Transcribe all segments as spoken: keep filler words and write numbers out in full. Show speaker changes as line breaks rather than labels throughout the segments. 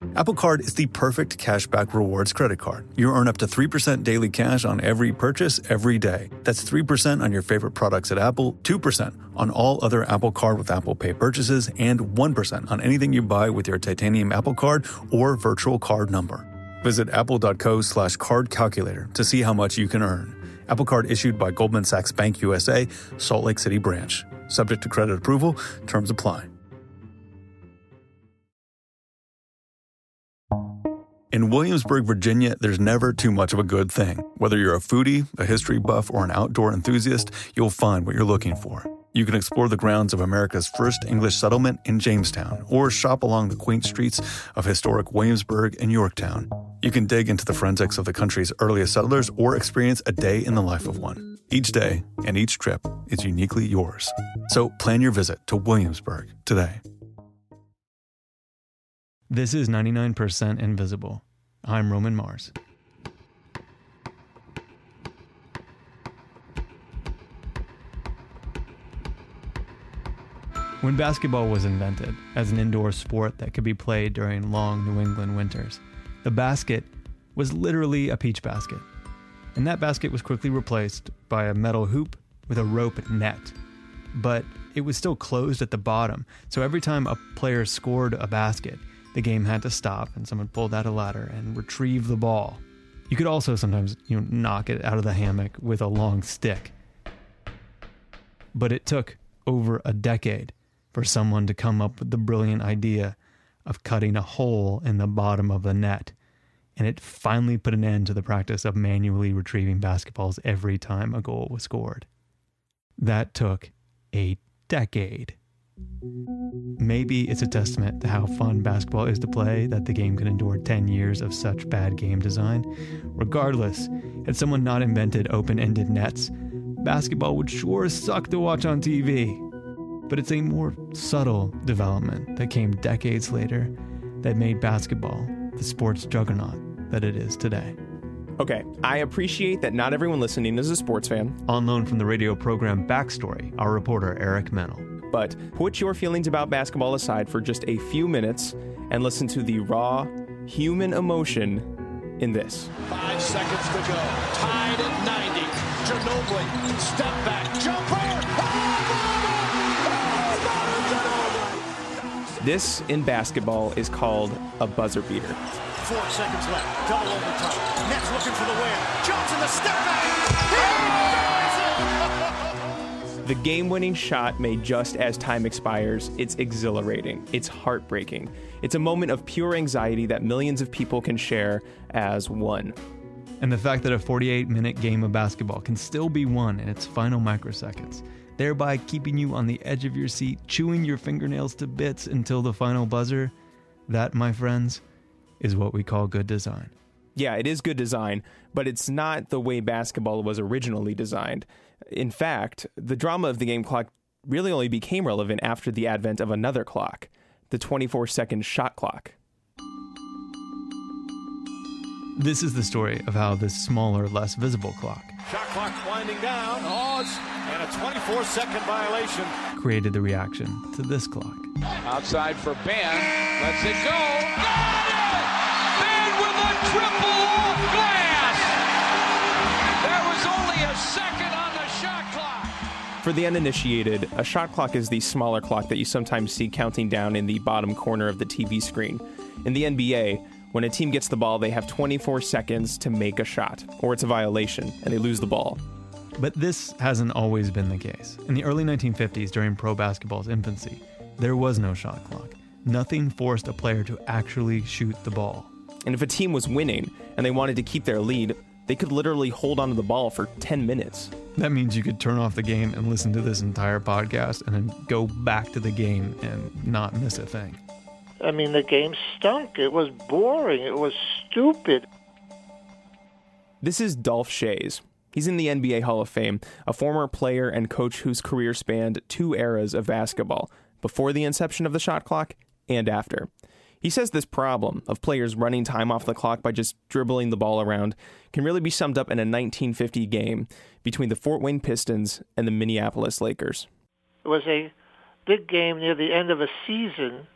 Apple Card is the perfect cashback rewards credit card. You earn up to three percent daily cash on every purchase every day. That's three percent on your favorite products at Apple, two percent on all other Apple Card with Apple Pay purchases, and one percent on anything you buy with your titanium Apple Card or virtual card number. Visit apple.co slash card calculator to see how much you can earn. Apple Card issued by Goldman Sachs Bank U S A, Salt Lake City branch. Subject to credit approval. Terms apply. In Williamsburg, Virginia, there's never too much of a good thing. Whether you're a foodie, a history buff, or an outdoor enthusiast, you'll find what you're looking for. You can explore the grounds of America's first English settlement in Jamestown, or shop along the quaint streets of historic Williamsburg and Yorktown. You can dig into the forensics of the country's earliest settlers or experience a day in the life of one. Each day and each trip is uniquely yours. So plan your visit to Williamsburg today.
This is ninety-nine percent Invisible. I'm Roman Mars. When basketball was invented as an indoor sport that could be played during long New England winters, the basket was literally a peach basket. And that basket was quickly replaced by a metal hoop with a rope net. But it was still closed at the bottom, so every time a player scored a basket, the game had to stop and someone pulled out a ladder and retrieve the ball. You could also sometimes, you know, knock it out of the hammock with a long stick. But it took over a decade for someone to come up with the brilliant idea of cutting a hole in the bottom of the net. And it finally put an end to the practice of manually retrieving basketballs every time a goal was scored. That took a decade. Maybe it's a testament to how fun basketball is to play that the game can endure ten years of such bad game design. Regardless, had someone not invented open-ended nets, basketball would sure suck to watch on T V. But it's a more subtle development that came decades later that made basketball the sports juggernaut that it is today.
Okay, I appreciate that not everyone listening is a sports fan.
On loan from the radio program Backstory, our reporter Eric Mennel.
But put your feelings about basketball aside for just a few minutes and listen to the raw human emotion in this.
Five seconds to go. Tied at ninety. Ginobili, step back, jumper!
This, in basketball, is called a buzzer beater.
Four seconds left. Double overtime. Nets looking for the win. Johnson, the step back!
The game-winning shot made just as time expires. It's exhilarating. It's heartbreaking. It's a moment of pure anxiety that millions of people can share as one.
And the fact that a forty-eight minute game of basketball can still be won in its final microseconds, thereby keeping you on the edge of your seat, chewing your fingernails to bits until the final buzzer, that, my friends, is what we call good design.
Yeah, it is good design, but it's not the way basketball was originally designed. In fact, the drama of the game clock really only became relevant after the advent of another clock, the twenty-four second shot clock.
This is the story of how this smaller, less visible clock,
Shot clock winding down. Pause. And a twenty-four second violation.
created the reaction to this clock.
Outside for Ben. Lets it go. Got it! Ben with a triple off glass! There was only a second on the shot clock.
For the uninitiated, a shot clock is the smaller clock that you sometimes see counting down in the bottom corner of the T V screen. In the N B A, when a team gets the ball, they have twenty-four seconds to make a shot, or it's a violation, and they lose the ball.
But this hasn't always been the case. In the early nineteen fifties, during pro basketball's infancy, there was no shot clock. Nothing forced a player to actually shoot the ball.
And if a team was winning and they wanted to keep their lead, they could literally hold onto the ball for ten minutes.
That means you could turn off the game and listen to this entire podcast and then go back to the game and not miss a thing.
I mean, the game stunk. It was boring. It was stupid.
This is Dolph Schayes. He's in the N B A Hall of Fame, a former player and coach whose career spanned two eras of basketball, before the inception of the shot clock and after. He says this problem of players running time off the clock by just dribbling the ball around can really be summed up in a nineteen fifty game between the Fort Wayne Pistons and the Minneapolis Lakers.
It was a big game near the end of a season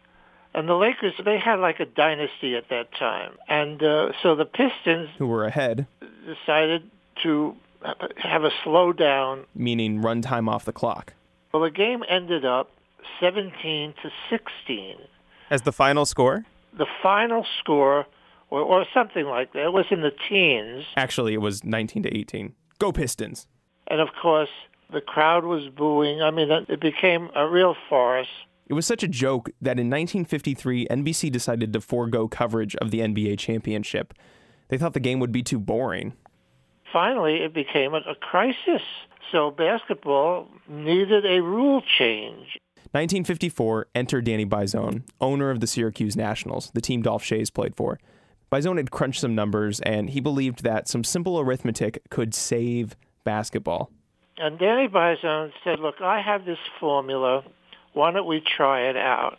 And the Lakers, they had like a dynasty at that time. And uh, so the Pistons,
who were ahead,
decided to have a slowdown.
Meaning run time off the clock.
Well, the game ended up seventeen to sixteen.
As the final score?
The final score, or, or something like that, it was in the teens.
Actually, it was nineteen to eighteen. Go Pistons.
And of course, the crowd was booing. I mean, it became a real farce.
It was such a joke that in nineteen fifty-three, N B C decided to forego coverage of the N B A championship. They thought the game would be too boring.
Finally, it became a, a crisis. So basketball needed a rule change.
nineteen fifty-four, enter Danny Biasone, owner of the Syracuse Nationals, the team Dolph Schayes played for. Biasone had crunched some numbers, and he believed that some simple arithmetic could save basketball.
And Danny Biasone said, look, I have this formula. Why don't we try it out?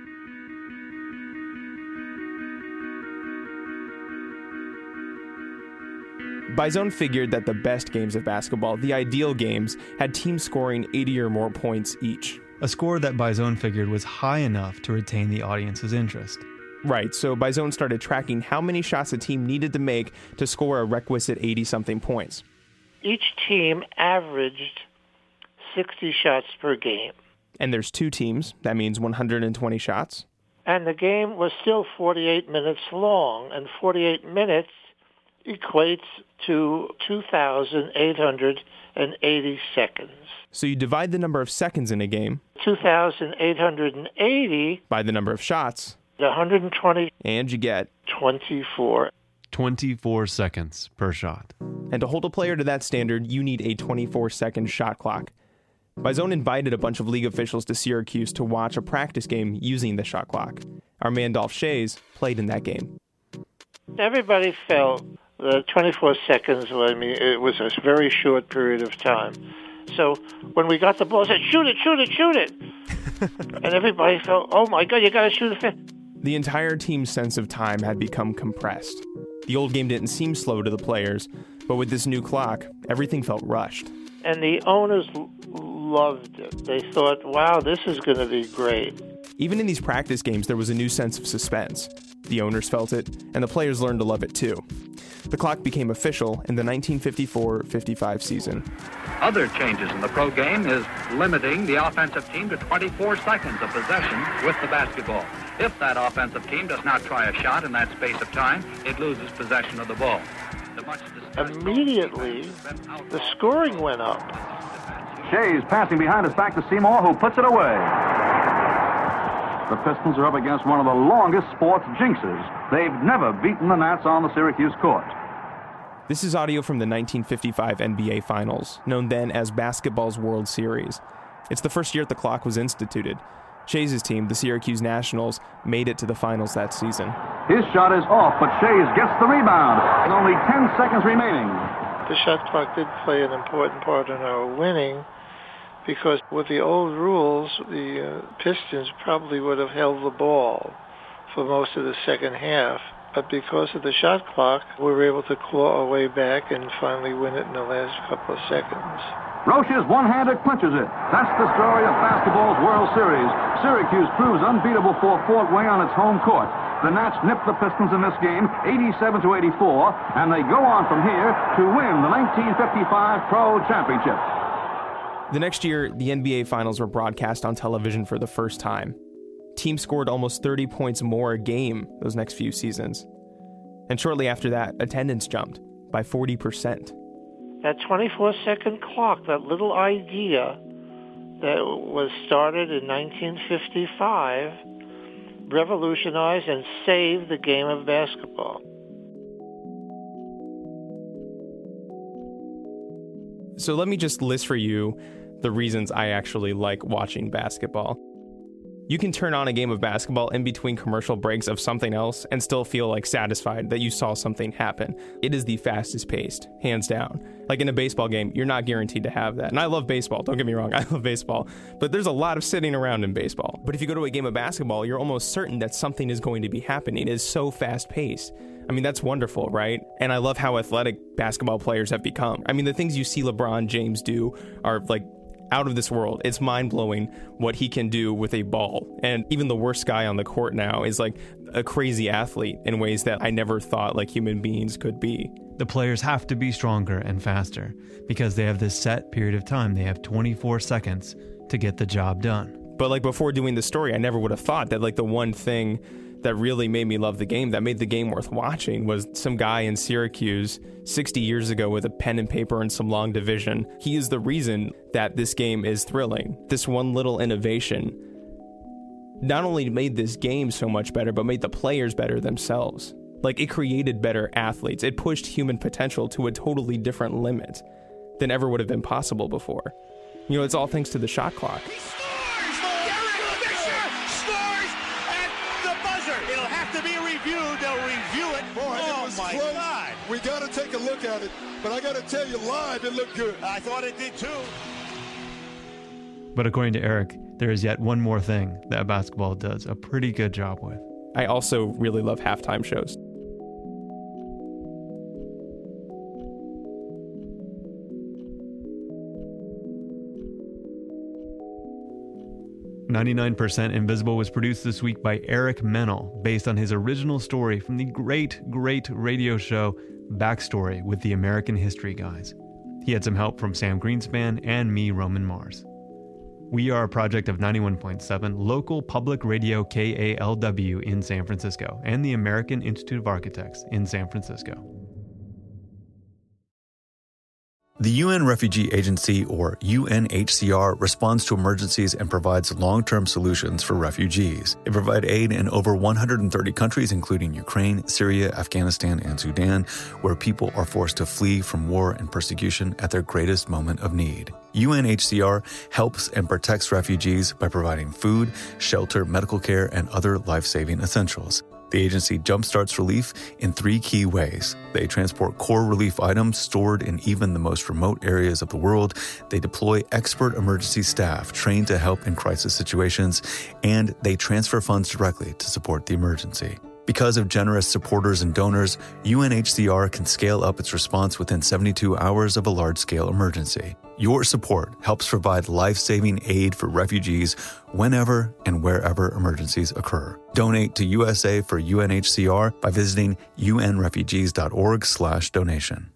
Biasone figured that the best games of basketball, the ideal games, had teams scoring eighty or more points each.
A score that Biasone figured was high enough to retain the audience's interest.
Right, so Biasone started tracking how many shots a team needed to make to score a requisite eighty-something points.
Each team averaged sixty shots per game.
And there's two teams. That means one hundred twenty shots.
And the game was still forty-eight minutes long, and forty-eight minutes equates to two thousand eight hundred eighty seconds.
So you divide the number of seconds in a game,
two thousand eight hundred eighty,
by the number of shots,
one hundred twenty,
and you get
twenty-four.
twenty-four seconds per shot.
And to hold a player to that standard, you need a twenty-four second shot clock. Biasone invited a bunch of league officials to Syracuse to watch a practice game using the shot clock. Our man Dolph Schayes played in that game.
Everybody felt that twenty-four seconds, I mean, it was a very short period of time. So when we got the ball, I said, shoot it, shoot it, shoot it. And everybody felt, oh my God, you got to shoot it fast.
The entire team's sense of time had become compressed. The old game didn't seem slow to the players, but with this new clock, everything felt rushed.
And the owners l- loved it. They thought, wow, this is going to be great.
Even in these practice games, there was a new sense of suspense. The owners felt it, and the players learned to love it too. The clock became official in the nineteen fifty-four fifty-five season.
Other changes in the pro game is limiting the offensive team to twenty-four seconds of possession with the basketball. If that offensive team does not try a shot in that space of time, it loses possession of the ball. The much
Immediately, the scoring went up.
Schayes passing behind his back to Seymour, who puts it away. The Pistons are up against one of the longest sports jinxes. They've never beaten the Nats on the Syracuse court.
This is audio from the nineteen fifty-five N B A Finals, known then as basketball's World Series. It's the first year the clock was instituted. Schayes' team, the Syracuse Nationals, made it to the finals that season.
His shot is off, but Schayes gets the rebound. With only ten seconds remaining.
The shot clock did play an important part in our winning, because with the old rules, the uh, Pistons probably would have held the ball for most of the second half. But because of the shot clock, we were able to claw our way back and finally win it in the last couple of seconds.
Roche's one-hander clinches it. That's the story of basketball's World Series. Syracuse proves unbeatable for Fort Wayne on its home court. The Nats nip the Pistons in this game, eighty-seven to eighty-four, and they go on from here to win the nineteen fifty-five Pro Championship.
The next year, the N B A Finals were broadcast on television for the first time. Teams scored almost thirty points more a game those next few seasons. And shortly after that, attendance jumped by forty percent.
That twenty-four second clock, that little idea that was started in nineteen fifty-five, revolutionized and saved the game of basketball.
So let me just list for you the reasons I actually like watching basketball. You can turn on a game of basketball in between commercial breaks of something else and still feel like satisfied that you saw something happen. It is the fastest paced, hands down. Like in a baseball game, you're not guaranteed to have that. And I love baseball, don't get me wrong, I love baseball. But there's a lot of sitting around in baseball. But if you go to a game of basketball, you're almost certain that something is going to be happening. It is so fast paced. I mean, that's wonderful, right? And I love how athletic basketball players have become. I mean, the things you see LeBron James do are like out of this world. It's mind-blowing what he can do with a ball. And even the worst guy on the court now is like a crazy athlete in ways that I never thought like human beings could be.
The players have to be stronger and faster because they have this set period of time. They have twenty-four seconds to get the job done.
But like before doing the story, I never would have thought that like the one thing that really made me love the game, that made the game worth watching, was some guy in Syracuse sixty years ago with a pen and paper and some long division. He is the reason that this game is thrilling. This one little innovation not only made this game so much better, but made the players better themselves. Like, it created better athletes. It pushed human potential to a totally different limit than ever would have been possible before. You know, it's all thanks to the shot clock.
He scores! Derek Fisher scores at the buzzer. It'll have to be reviewed. They'll review it.
Boy,
oh,
it was
my
close.
God.
We got to take a look at it. But I got to tell you, live, it looked good.
I thought it did too.
But according to Eric, there is yet one more thing that basketball does a pretty good job with.
I also really love halftime shows.
ninety-nine percent Invisible was produced this week by Eric Mennel, based on his original story from the great, great radio show Backstory with the American History Guys. He had some help from Sam Greenspan and me, Roman Mars. We are a project of ninety-one point seven local public radio K A L W in San Francisco and the American Institute of Architects in San Francisco.
The U N Refugee Agency, or U N H C R, responds to emergencies and provides long-term solutions for refugees. They provide aid in over one hundred thirty countries, including Ukraine, Syria, Afghanistan, and Sudan, where people are forced to flee from war and persecution at their greatest moment of need. U N H C R helps and protects refugees by providing food, shelter, medical care, and other life-saving essentials. The agency jumpstarts relief in three key ways. They transport core relief items stored in even the most remote areas of the world. They deploy expert emergency staff trained to help in crisis situations, and they transfer funds directly to support the emergency. Because of generous supporters and donors, U N H C R can scale up its response within seventy-two hours of a large-scale emergency. Your support helps provide life-saving aid for refugees whenever and wherever emergencies occur. Donate to U S A for U N H C R by visiting unrefugees.org slash donation.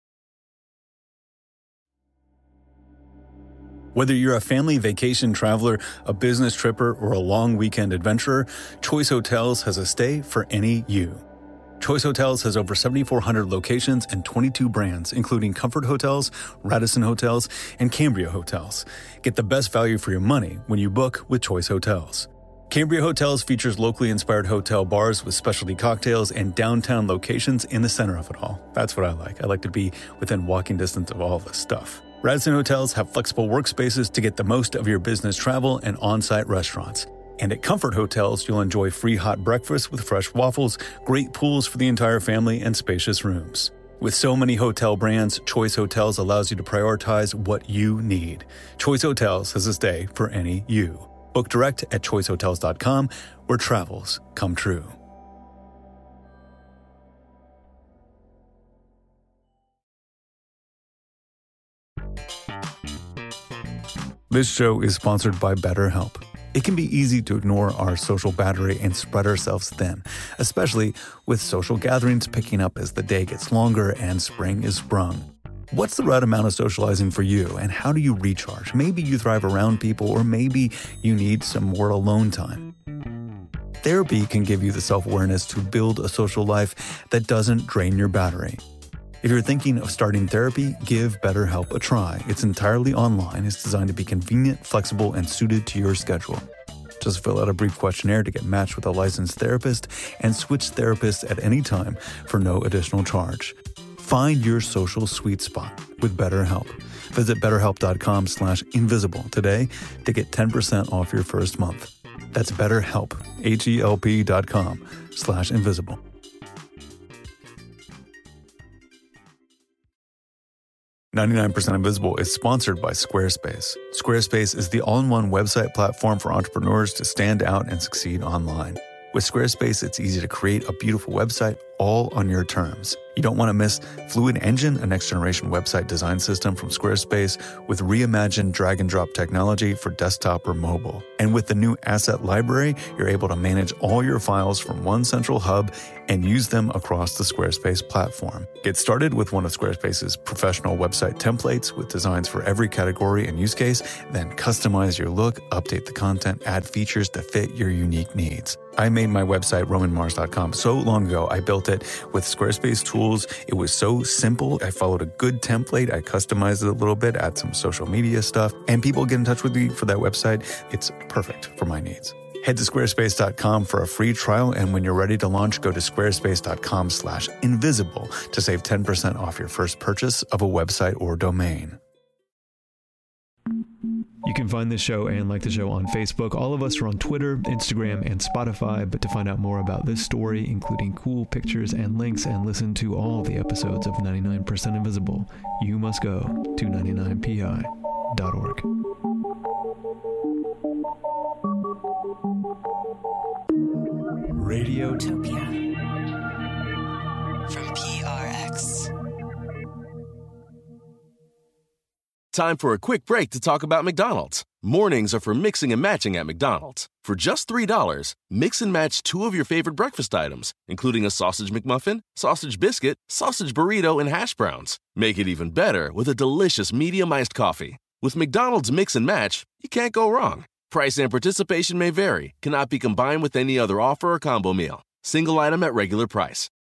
Whether you're a family vacation traveler, a business tripper, or a long weekend adventurer, Choice Hotels has a stay for any you. Choice Hotels has over seventy-four hundred locations and twenty-two brands, including Comfort Hotels, Radisson Hotels, and Cambria Hotels. Get the best value for your money when you book with Choice Hotels. Cambria Hotels features locally inspired hotel bars with specialty cocktails and downtown locations in the center of it all. That's what I like. I like to be within walking distance of all this stuff. Radisson Hotels have flexible workspaces to get the most of your business travel and on-site restaurants. And at Comfort Hotels, you'll enjoy free hot breakfast with fresh waffles, great pools for the entire family, and spacious rooms. With so many hotel brands, Choice Hotels allows you to prioritize what you need. Choice Hotels has a stay for any you. Book direct at choice hotels dot com, where travels come true. This show is sponsored by BetterHelp. It can be easy to ignore our social battery and spread ourselves thin, especially with social gatherings picking up as the day gets longer and spring is sprung. What's the right amount of socializing for you, and how do you recharge? Maybe you thrive around people, or maybe you need some more alone time. Therapy can give you the self-awareness to build a social life that doesn't drain your battery. If you're thinking of starting therapy, give BetterHelp a try. It's entirely online. It's designed to be convenient, flexible, and suited to your schedule. Just fill out a brief questionnaire to get matched with a licensed therapist and switch therapists at any time for no additional charge. Find your social sweet spot with BetterHelp. Visit betterhelp.com slash invisible today to get ten percent off your first month. That's BetterHelp, H-E-L-P dot com slash invisible. ninety-nine percent Invisible is sponsored by Squarespace. Squarespace is the all-in-one website platform for entrepreneurs to stand out and succeed online. With Squarespace, it's easy to create a beautiful website all on your terms. You don't want to miss Fluid Engine, a next-generation website design system from Squarespace with reimagined drag-and-drop technology for desktop or mobile. And with the new Asset Library, you're able to manage all your files from one central hub and use them across the Squarespace platform. Get started with one of Squarespace's professional website templates with designs for every category and use case, then customize your look, update the content, add features to fit your unique needs. I made my website, roman mars dot com, so long ago. I built it with Squarespace tools. It was so simple. I followed a good template. I customized it a little bit, add some social media stuff, and people get in touch with me for that website. It's perfect for my needs. Head to squarespace dot com for a free trial, and when you're ready to launch, go to squarespace dot com slash invisible to save ten percent off your first purchase of a website or domain.
You can find this show and like the show on Facebook. All of us are on Twitter, Instagram, and Spotify. But to find out more about this story, including cool pictures and links, and listen to all the episodes of ninety-nine percent Invisible, you must go to ninety-nine P I dot org.
Radiotopia from P R X.
Time for a quick break to talk about McDonald's. Mornings are for mixing and matching at McDonald's. For just three dollars, mix and match two of your favorite breakfast items, including a sausage McMuffin, sausage biscuit, sausage burrito, and hash browns. Make it even better with a delicious medium iced coffee. With McDonald's Mix and Match, you can't go wrong. Price and participation may vary, cannot be combined with any other offer or combo meal. Single item at regular price.